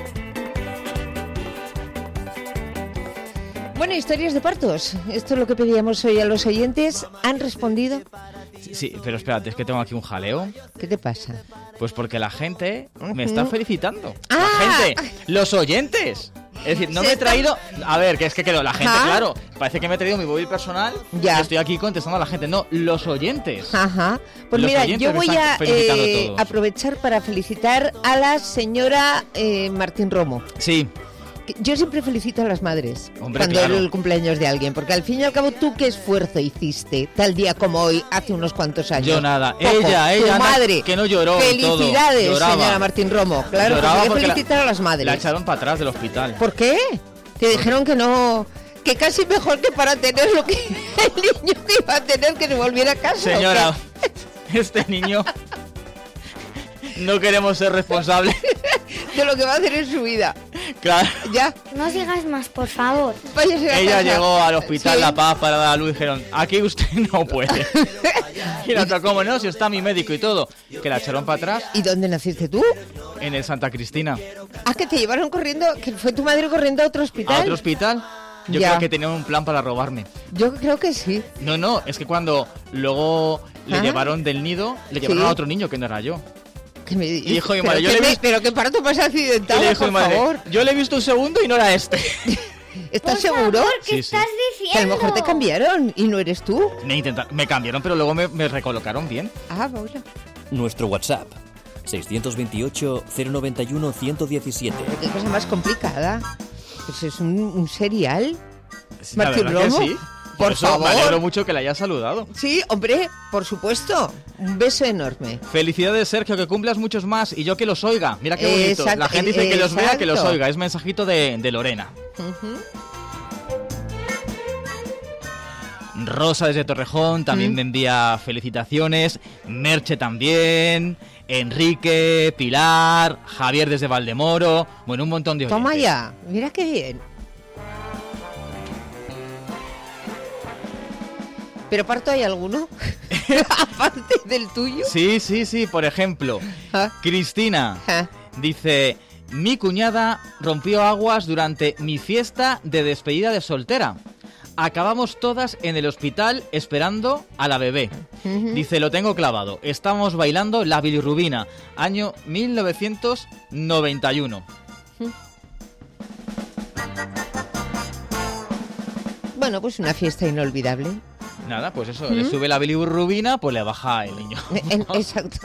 Bueno, historias de partos. Esto es lo que pedíamos hoy a los oyentes. ¿Han respondido? Sí, pero espérate, es que tengo aquí un jaleo. ¿Qué te pasa? Pues porque la gente me está felicitando. ¡Ah! La gente, los oyentes. Es decir, no me he traído... A ver, que es que quedó la gente, claro. Parece que me he traído mi móvil personal y estoy aquí contestando a la gente. No, los oyentes. Ajá. Pues los mira, yo voy a aprovechar para felicitar a la señora Martín Romo. Sí. Yo siempre felicito a las madres. Hombre, cuando claro. es el cumpleaños de alguien, porque al fin y al cabo, ¿tú qué esfuerzo hiciste tal día como hoy, hace unos cuantos años? Yo nada. Poco. Ella, tu madre, que no lloró. Felicidades, todo. Lloraba. señora Martín Romo. Claro, Lloraba porque hay que porque felicitar a las madres. La echaron para atrás del hospital. ¿Por qué? Te dijeron que no... Que casi mejor que para tener lo que el niño que iba a tener, que se volviera a casa. Señora, este niño... No queremos ser responsables de lo que va a hacer en su vida. Claro. Ya. No sigas más, por favor. Ella llegó al hospital La Paz para dar a luz y dijeron, aquí usted no puede. Y la otra, ¿cómo no? Si está mi médico y todo. Que la echaron para atrás. ¿Y dónde naciste tú? En el Santa Cristina. Ah, que te llevaron corriendo, que fue tu madre corriendo a otro hospital. ¿A otro hospital? Yo creo que tenían un plan para robarme. Yo creo que sí. No, es que cuando luego le llevaron del nido, le llevaron a otro niño que no era yo. ¿Qué me dices? Y dijo mi madre, pero qué parto más accidentado, por favor. Yo le he visto un segundo y no era este. ¿Estás seguro? Favor, ¿qué estás diciendo? Que a lo mejor te cambiaron y no eres tú. Me cambiaron, pero luego me recolocaron bien. Ah, bueno. Nuestro WhatsApp, 628-091-117. Qué cosa más complicada. Pues es un serial. Sí, Martín Romo, sí. Por favor. Me alegro mucho que le hayas saludado. Sí, hombre, por supuesto. Un beso enorme. Felicidades, Sergio, que cumplas muchos más y yo que los oiga. Mira qué bonito. La gente dice que los vea, que los oiga. Es mensajito de Lorena. Rosa desde Torrejón también me envía felicitaciones. Merche también. Enrique, Pilar, Javier desde Valdemoro. Bueno, un montón de oyentes. Toma ya, mira qué bien. ¿Pero parto hay alguno? Aparte del tuyo. Sí. Por ejemplo, Cristina dice: mi cuñada rompió aguas durante mi fiesta de despedida de soltera. Acabamos todas en el hospital esperando a la bebé. Dice, lo tengo clavado. Estamos bailando la bilirrubina. Año 1991. Bueno, pues una fiesta inolvidable. Nada, pues eso, le sube la bilirrubina, pues le baja el niño. Exacto.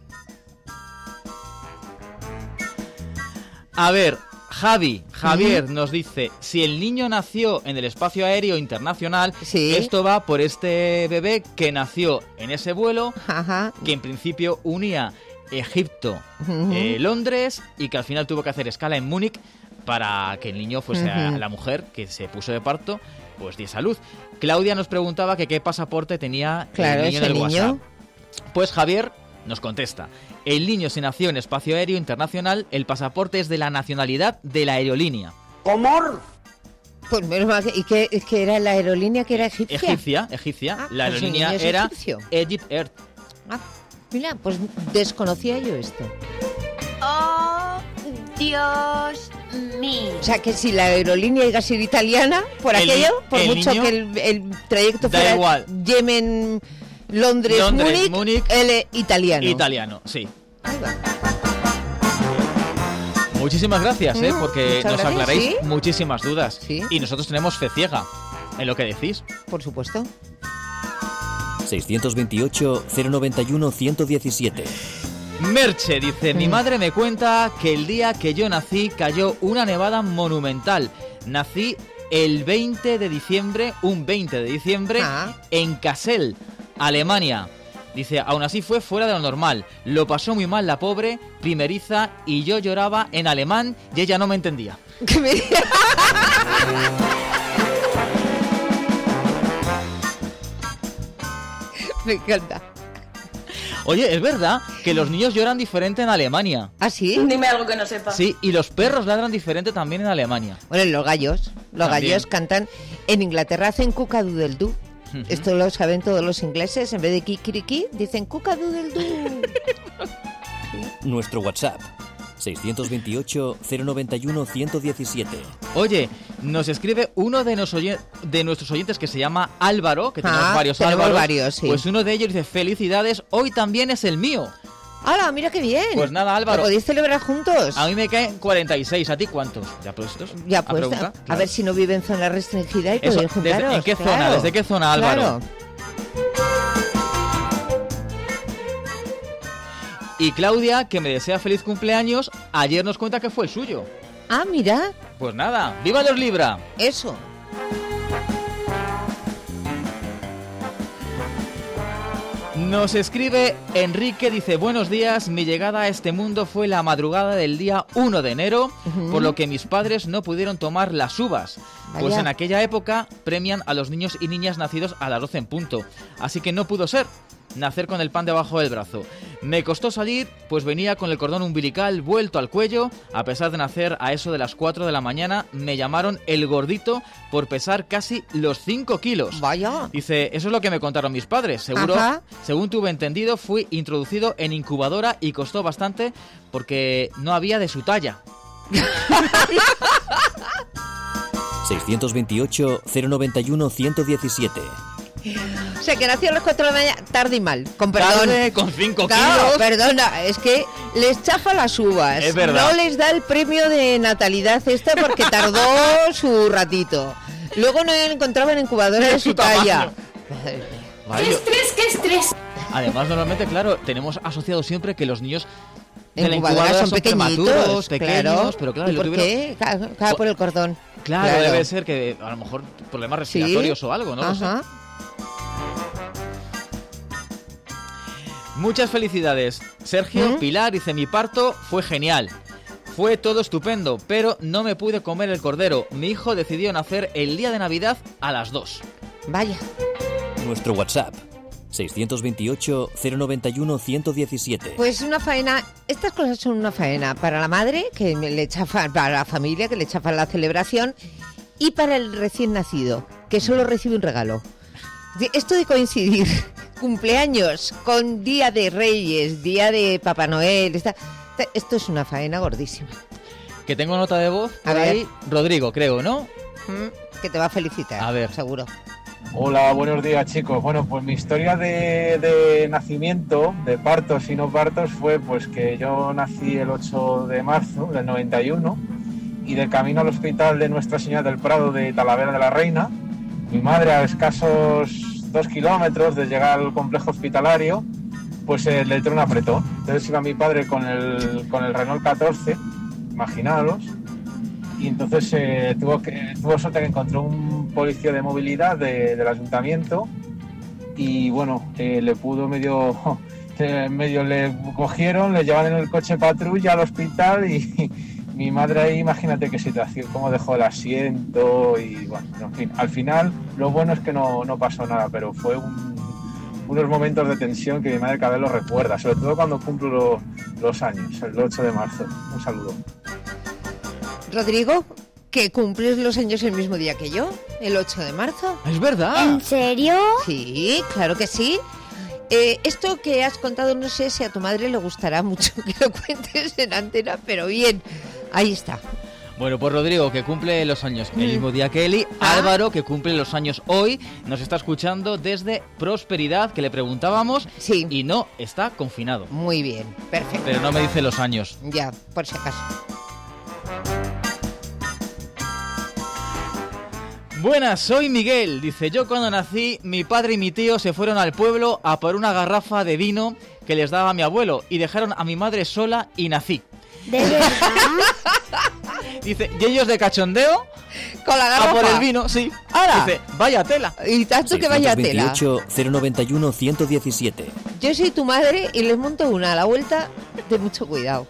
A ver, Javier nos dice, si el niño nació en el espacio aéreo internacional, esto va por este bebé que nació en ese vuelo, que en principio unía Egipto, Londres, y que al final tuvo que hacer escala en Múnich para que el niño fuese a la mujer que se puso de parto, pues diese a luz. Claudia nos preguntaba que qué pasaporte tenía el niño en el WhatsApp. Pues Javier nos contesta, el niño se nació en espacio aéreo internacional, el pasaporte es de la nacionalidad de la aerolínea. ¿Cómo? Pues menos mal, ¿y qué era la aerolínea que era egipcia? Egipcia. La aerolínea era Egypt Air. Mira, pues desconocía yo esto. Oh, Dios mío. O sea, que si la aerolínea iba a ser italiana, por aquello, por mucho niño, que el trayecto fuera igual. Yemen, Londres, Múnich, el italiano. Italiano, sí. Ahí va. Muchísimas gracias, porque nos aclaráis muchísimas dudas. Y nosotros tenemos fe ciega en lo que decís. Por supuesto. 628-091-117. Merche dice, mi madre me cuenta que el día que yo nací cayó una nevada monumental. Nací el 20 de diciembre, en Kassel, Alemania. Dice, aún así fue fuera de lo normal. Lo pasó muy mal la pobre, primeriza, y yo lloraba en alemán y ella no me entendía. Me encanta. Oye, es verdad que los niños lloran diferente en Alemania. ¿Ah, sí? Dime algo que no sepa. Sí, y los perros ladran diferente también en Alemania. Bueno, los gallos cantan. En Inglaterra hacen cucadoodle-doo. Esto lo saben todos los ingleses. En vez de kikiriki, dicen cucadoodle-doo. Nuestro WhatsApp, 628-091-117. Oye, nos escribe uno de nuestros oyentes que se llama Álvaro, que tenemos varios Álvaros. Pues uno de ellos dice, felicidades, hoy también es el mío. ¡Hala, mira qué bien! Pues nada, Álvaro. ¿Lo podéis celebrar juntos? A mí me caen 46, ¿a ti cuántos? ¿Ya puestos? Ya puestos. A ver si no vive en zona restringida y podéis juntaros. ¿En qué zona? ¿Desde qué zona, Álvaro? Claro. Y Claudia, que me desea feliz cumpleaños, ayer nos cuenta que fue el suyo. Ah, mira. Pues nada, ¡viva los Libra! Eso. Nos escribe Enrique, dice, buenos días, mi llegada a este mundo fue la madrugada del día 1 de enero, por lo que mis padres no pudieron tomar las uvas. Pues en aquella época premian a los niños y niñas nacidos a las 12 en punto, así que no pudo ser. Nacer con el pan debajo del brazo. Me costó salir, pues venía con el cordón umbilical vuelto al cuello. A pesar de nacer a eso de las 4 de la mañana, me llamaron el gordito por pesar casi los 5 kilos. Vaya. Dice, eso es lo que me contaron mis padres. Seguro, según tuve entendido, fui introducido en incubadora y costó bastante porque no había de su talla. 628 091 117. O sea, que nació a las 4 de la mañana, tarde y mal, con perdón. Tarde, con 5 claro, kilos. Perdona, es que les chafa las uvas. Es verdad. No les da el premio de natalidad esta porque tardó su ratito. Luego no encontraban incubadora de su talla. Vale. ¡Qué estrés! Además, normalmente, claro, tenemos asociado siempre que los niños de la incubadoras incubadora son prematuros, pequeñitos, pequeños, pero claro, ¿y por qué? Cada por el cordón. Claro, debe ser que a lo mejor problemas respiratorios o algo, ¿no? Ajá. Lo sé. Muchas felicidades, Sergio. Pilar dice: mi parto fue genial. Fue todo estupendo, pero no me pude comer el cordero. Mi hijo decidió nacer el día de Navidad a las 2. Vaya. Nuestro WhatsApp, 628 091 117. Pues una faena, estas cosas son una faena para la madre, que le chafan, para la familia, que le chafan la celebración, y para el recién nacido, que solo recibe un regalo. Esto de coincidir cumpleaños con Día de Reyes, Día de Papá Noel, esto es una faena gordísima. Que tengo nota de voz A ver. ahí, Rodrigo, creo, ¿no? Que te va a felicitar. A ver. Seguro. Hola, buenos días, chicos. Bueno, pues mi historia de nacimiento, de partos y no partos, fue pues que yo nací el 8 de marzo del 91 y de camino al hospital de Nuestra Señora del Prado de Talavera de la Reina, mi madre a escasos 2 kilómetros de llegar al complejo hospitalario, pues le entró un apretón. Entonces iba mi padre con el Renault 14, imaginaros, y entonces tuvo suerte que encontró un policía de movilidad del ayuntamiento y bueno, le pudo medio le cogieron, le llevan en el coche patrulla al hospital y mi madre ahí, imagínate qué situación, cómo dejó el asiento y bueno, en fin, al final lo bueno es que no pasó nada, pero fue unos momentos de tensión que mi madre cada vez lo recuerda, sobre todo cuando cumplo los años, el 8 de marzo. Un saludo. Rodrigo, que cumples los años el mismo día que yo, el 8 de marzo. Es verdad. ¿En serio? Sí, claro que sí. Esto que has contado, no sé si a tu madre le gustará mucho que lo cuentes en antena, pero bien, ahí está. Bueno, pues Rodrigo, que cumple los años el mismo día que Eli. Álvaro, que cumple los años hoy, nos está escuchando desde Prosperidad, que le preguntábamos, y no está confinado. Muy bien, perfecto. Pero no me dice los años. Ya, por si acaso. Buenas, soy Miguel. Dice: yo cuando nací, mi padre y mi tío se fueron al pueblo a por una garrafa de vino que les daba mi abuelo y dejaron a mi madre sola y nací. ¿De verdad? Dice: y ellos de cachondeo con la garrafa a por el vino, sí. ¡Hala! Dice: vaya tela. Y tanto que vaya tela. 628 091 117. Yo soy tu madre y les monto una a la vuelta de mucho cuidado.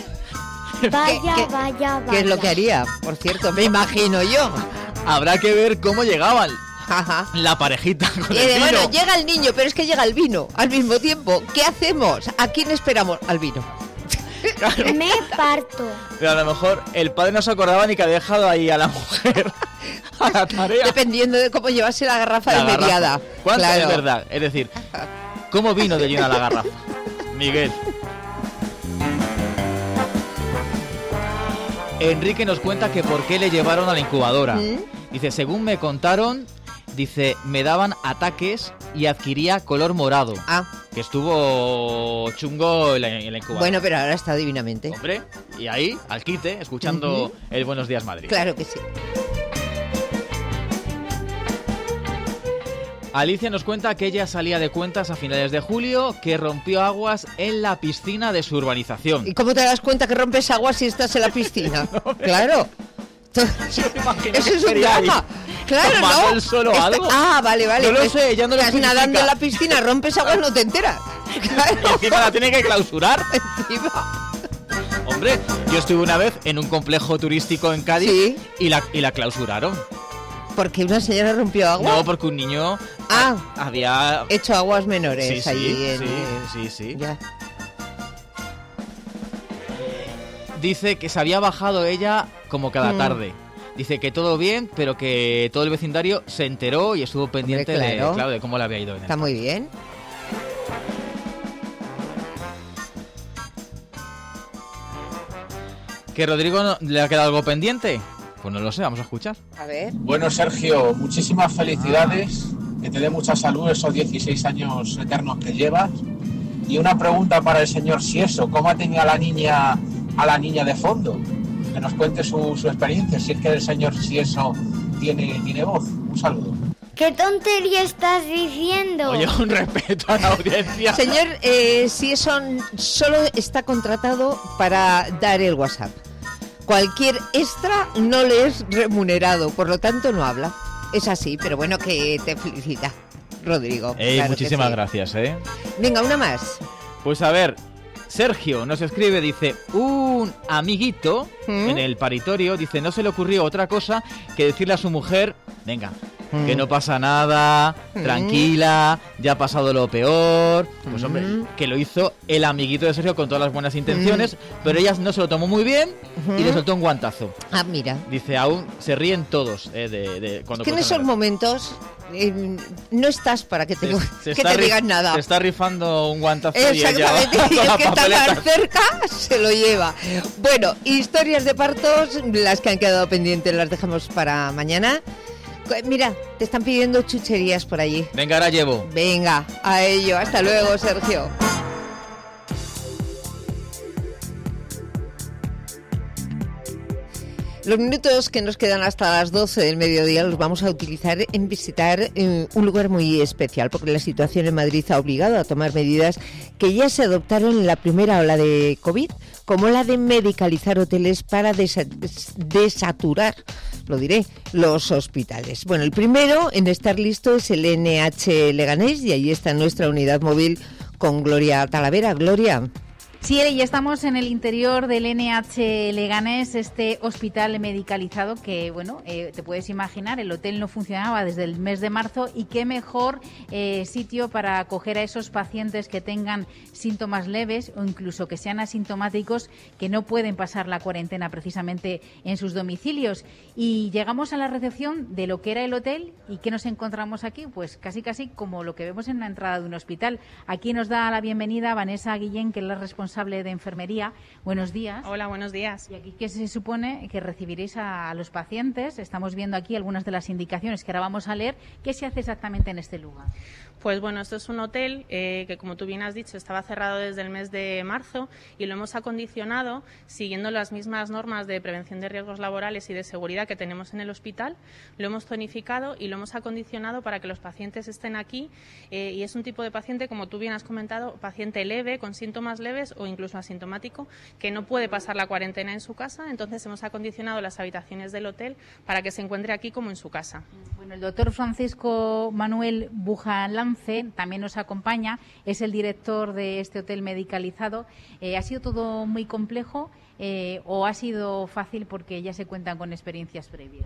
Vaya. ¿Qué es lo que haría? Por cierto, me imagino yo. Habrá que ver cómo llegaban. Ajá. La parejita con el vino. Bueno, llega el niño, pero es que llega el vino al mismo tiempo. ¿Qué hacemos? ¿A quién esperamos? Al vino. Claro. Me parto. Pero a lo mejor el padre no se acordaba ni que ha dejado ahí a la mujer a la tarea. Dependiendo de cómo llevase la garrafa de mediada. ¿Cuánto claro. es verdad? Es decir, ¿cómo vino de llena la garrafa? Miguel. Enrique nos cuenta que por qué le llevaron a la incubadora. Dice: según me contaron, dice, me daban ataques y adquiría color morado. Que estuvo chungo en la incubadora. Bueno, pero ahora está divinamente. Hombre, y ahí, al quite, escuchando el Buenos Días Madrid. Claro que sí. Alicia nos cuenta que ella salía de cuentas a finales de julio, que rompió aguas en la piscina de su urbanización. ¿Y cómo te das cuenta que rompes aguas si estás en la piscina? Claro. Eso es un drama. Claro, ¿no? El solo algo. Vale. No lo sé, ya no lo estás nadando en la piscina, rompes aguas, no te enteras. Claro. Y encima la tiene que clausurar. Encima. Hombre, yo estuve una vez en un complejo turístico en Cádiz y la clausuraron. ¿Porque una señora rompió agua? No, porque un niño había hecho aguas menores allí. Sí. Ya. Dice que se había bajado ella como cada tarde. Dice que todo bien, pero que todo el vecindario se enteró y estuvo pendiente de cómo le había ido. Está muy bien. ¿Que Rodrigo le ha quedado algo pendiente? Pues no lo sé, vamos a escuchar. A ver. Bueno, Sergio, muchísimas felicidades, que te dé mucha salud esos 16 años eternos que llevas. Y una pregunta para el señor Sieso, ¿cómo ha tenido a la niña de fondo? Que nos cuente su experiencia, si es que el señor Sieso tiene voz. Un saludo. ¿Qué tontería estás diciendo? Oye, un respeto a la audiencia. Señor, Sieso solo está contratado para dar el WhatsApp. Cualquier extra no le es remunerado, por lo tanto no habla. Es así, pero bueno, que te felicita, Rodrigo. Claro, muchísimas gracias, Venga, una más. Pues a ver, Sergio nos escribe, dice, un amiguito en el paritorio, dice, no se le ocurrió otra cosa que decirle a su mujer, venga, que no pasa nada, tranquila, ya ha pasado lo peor. Pues hombre, que lo hizo el amiguito de Sergio con todas las buenas intenciones, pero ella no se lo tomó muy bien y le soltó un guantazo. Ah, mira. Dice, aún se ríen todos cuando... Que en esos momentos no estás para que te digan nada. Se está rifando un guantazo. Exactamente, y el que está más cerca se lo lleva. Bueno, historias de partos, las que han quedado pendientes las dejamos para mañana. Mira, te están pidiendo chucherías por allí. Venga, ahora llevo. Venga, a ello. Hasta luego, Sergio. Los minutos que nos quedan hasta las 12 del mediodía los vamos a utilizar en visitar un lugar muy especial, porque la situación en Madrid ha obligado a tomar medidas que ya se adoptaron en la primera ola de COVID, como la de medicalizar hoteles para desaturar, los hospitales. Bueno, el primero en estar listo es el NH Leganés, y ahí está nuestra unidad móvil con Gloria Talavera. Gloria. Sí, ya estamos en el interior del NH Leganés, este hospital medicalizado que, bueno, te puedes imaginar, el hotel no funcionaba desde el mes de marzo, y qué mejor sitio para acoger a esos pacientes que tengan síntomas leves o incluso que sean asintomáticos, que no pueden pasar la cuarentena precisamente en sus domicilios. Y llegamos a la recepción de lo que era el hotel, y ¿qué nos encontramos aquí? Pues casi como lo que vemos en la entrada de un hospital. Aquí nos da la bienvenida Vanessa Guillén, que es la responsable de enfermería. Buenos días. Hola, buenos días. Y aquí, ¿qué se supone que recibiréis a los pacientes? Estamos viendo aquí algunas de las indicaciones que ahora vamos a leer. ¿Qué se hace exactamente en este lugar? Pues bueno, esto es un hotel que, como tú bien has dicho, estaba cerrado desde el mes de marzo, y lo hemos acondicionado siguiendo las mismas normas de prevención de riesgos laborales y de seguridad que tenemos en el hospital. Lo hemos zonificado y lo hemos acondicionado para que los pacientes estén aquí, y es un tipo de paciente, como tú bien has comentado, paciente leve, con síntomas leves o incluso asintomático, que no puede pasar la cuarentena en su casa. Entonces hemos acondicionado las habitaciones del hotel para que se encuentre aquí como en su casa. Bueno, el doctor Francisco Manuel Bujalance también nos acompaña, es el director de este hotel medicalizado. ¿Ha sido todo muy complejo o ha sido fácil porque ya se cuentan con experiencias previas?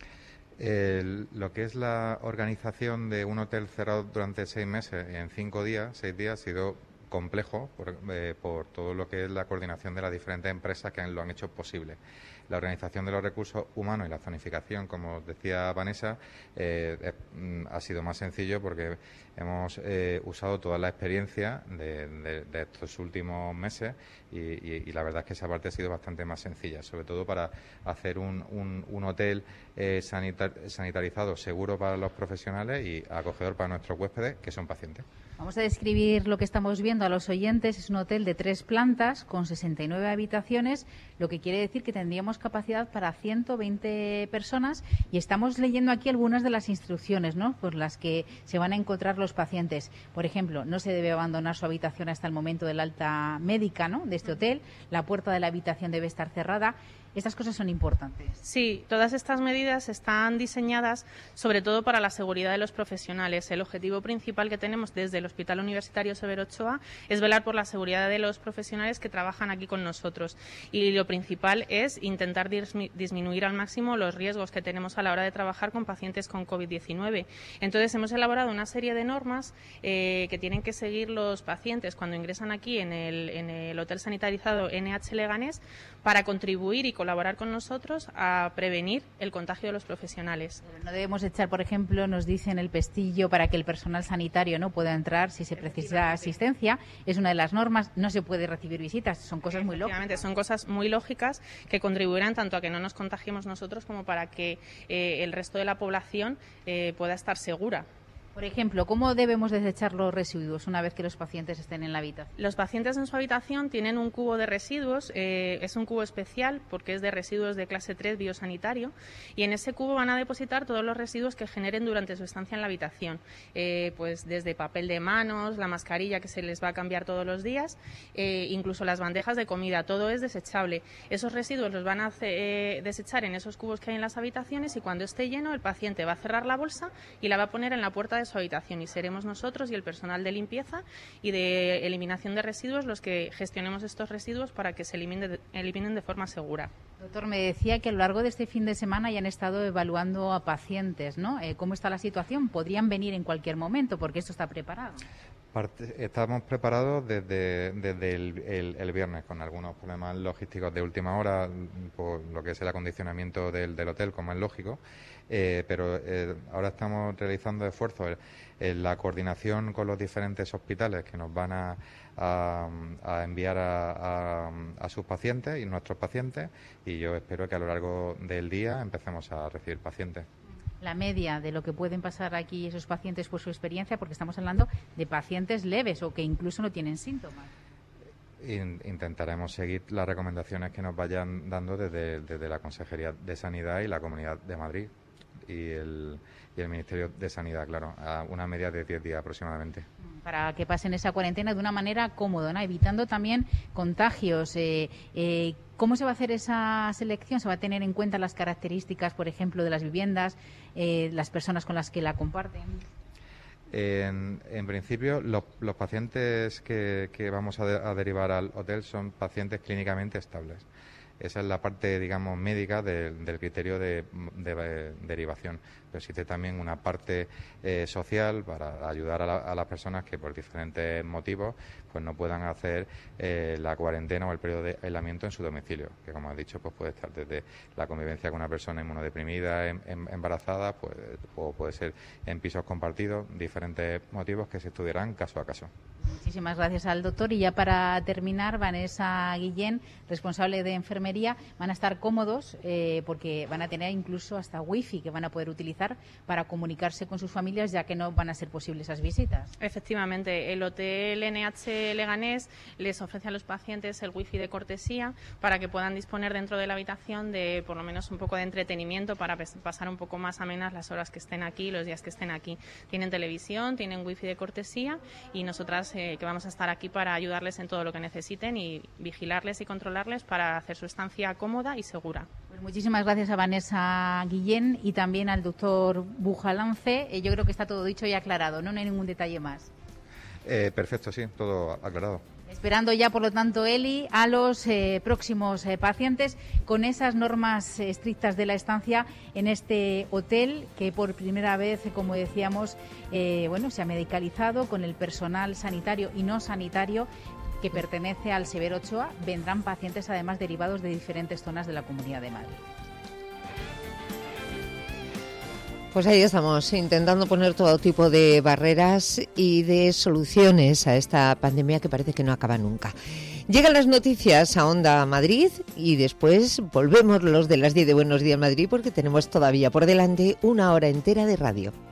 Lo que es la organización de un hotel cerrado durante 6 meses, en 6 días, ha sido complejo por todo lo que es la coordinación de las diferentes empresas que lo han hecho posible. La organización de los recursos humanos y la zonificación, como decía Vanessa, ha sido más sencillo porque hemos usado toda la experiencia de estos últimos meses, y la verdad es que esa parte ha sido bastante más sencilla, sobre todo para hacer un hotel sanitarizado, seguro para los profesionales y acogedor para nuestros huéspedes, que son pacientes. Vamos a describir lo que estamos viendo a los oyentes. Es un hotel de 3 plantas con 69 habitaciones, lo que quiere decir que tendríamos capacidad para 120 personas, y estamos leyendo aquí algunas de las instrucciones, ¿no?, por las que se van a encontrar los pacientes. Por ejemplo, no se debe abandonar su habitación hasta el momento del alta médica, ¿no?, de este hotel. La puerta de la habitación debe estar cerrada. Estas cosas son importantes. Sí, todas estas medidas están diseñadas sobre todo para la seguridad de los profesionales. El objetivo principal que tenemos desde el Hospital Universitario Severo Ochoa es velar por la seguridad de los profesionales que trabajan aquí con nosotros. Y lo principal es intentar disminuir al máximo los riesgos que tenemos a la hora de trabajar con pacientes con COVID-19. Entonces, hemos elaborado una serie de normas que tienen que seguir los pacientes cuando ingresan aquí en el hotel sanitarizado NH Leganés, para contribuir y colaborar colaborar con nosotros a prevenir el contagio de los profesionales. No debemos echar, por ejemplo, nos dicen el pestillo para que el personal sanitario no pueda entrar si se precisa asistencia. Es una de las normas, no se puede recibir visitas, son cosas muy lógicas. Son cosas muy lógicas que contribuirán tanto a que no nos contagiemos nosotros como para que el resto de la población pueda estar segura. Por ejemplo, ¿cómo debemos desechar los residuos una vez que los pacientes estén en la habitación? Los pacientes en su habitación tienen un cubo de residuos, es un cubo especial porque es de residuos de clase 3 biosanitario, y en ese cubo van a depositar todos los residuos que generen durante su estancia en la habitación, pues desde papel de manos, la mascarilla que se les va a cambiar todos los días, incluso las bandejas de comida, todo es desechable. Esos residuos los van a desechar en esos cubos que hay en las habitaciones, y cuando esté lleno el paciente va a cerrar la bolsa y la va a poner en la puerta de su habitación, y seremos nosotros y el personal de limpieza y de eliminación de residuos los que gestionemos estos residuos para que se eliminen de forma segura. Doctor, me decía que a lo largo de este fin de semana ya han estado evaluando a pacientes, ¿no? ¿Cómo está la situación? ¿Podrían venir en cualquier momento porque esto está preparado? Estamos preparados desde el viernes, con algunos problemas logísticos de última hora, por lo que es el acondicionamiento del hotel, como es lógico, pero ahora estamos realizando esfuerzos en la coordinación con los diferentes hospitales que nos van a enviar a sus pacientes y nuestros pacientes, y yo espero que a lo largo del día empecemos a recibir pacientes. La media de lo que pueden pasar aquí esos pacientes por su experiencia, porque estamos hablando de pacientes leves o que incluso no tienen síntomas. Intentaremos seguir las recomendaciones que nos vayan dando desde la Consejería de Sanidad y la Comunidad de Madrid y el Ministerio de Sanidad, claro, a una media de 10 días aproximadamente. Para que pasen esa cuarentena de una manera cómoda, ¿no? Evitando también contagios. ¿Cómo se va a hacer esa selección? ¿Se va a tener en cuenta las características, por ejemplo, de las viviendas, las personas con las que la comparten? En principio, los pacientes que vamos a derivar al hotel son pacientes clínicamente estables. Esa es la parte, digamos, médica del criterio de derivación. Pero existe también una parte social para ayudar a las personas que por diferentes motivos pues no puedan hacer la cuarentena o el periodo de aislamiento en su domicilio, que como has dicho pues puede estar desde la convivencia con una persona inmunodeprimida, embarazada, pues, o puede ser en pisos compartidos, diferentes motivos que se estudiarán caso a caso. Muchísimas gracias al doctor. Y ya para terminar, Vanessa Guillén, responsable de enfermería, van a estar cómodos porque van a tener incluso hasta wifi que van a poder utilizar para comunicarse con sus familias, ya que no van a ser posibles esas visitas. Efectivamente, el Hotel NH Leganés les ofrece a los pacientes el wifi de cortesía para que puedan disponer dentro de la habitación de por lo menos un poco de entretenimiento para pasar un poco más amenas las horas que estén aquí, los días que estén aquí. Tienen televisión, tienen wifi de cortesía, y nosotras que vamos a estar aquí para ayudarles en todo lo que necesiten y vigilarles y controlarles para hacer su estancia cómoda y segura. Pues muchísimas gracias a Vanessa Guillén y también al doctor Bujalance. Yo creo que está todo dicho y aclarado, ¿no? No hay ningún detalle más. Perfecto, sí, todo aclarado. Esperando ya, por lo tanto, Eli, a los próximos pacientes con esas normas estrictas de la estancia en este hotel que por primera vez, como decíamos, se ha medicalizado con el personal sanitario y no sanitario que pertenece al Severo Ochoa. Vendrán pacientes además derivados de diferentes zonas de la Comunidad de Madrid. Pues ahí estamos, intentando poner todo tipo de barreras y de soluciones a esta pandemia que parece que no acaba nunca. Llegan las noticias a Onda Madrid y después volvemos los de las 10 de Buenos Días Madrid, porque tenemos todavía por delante una hora entera de radio.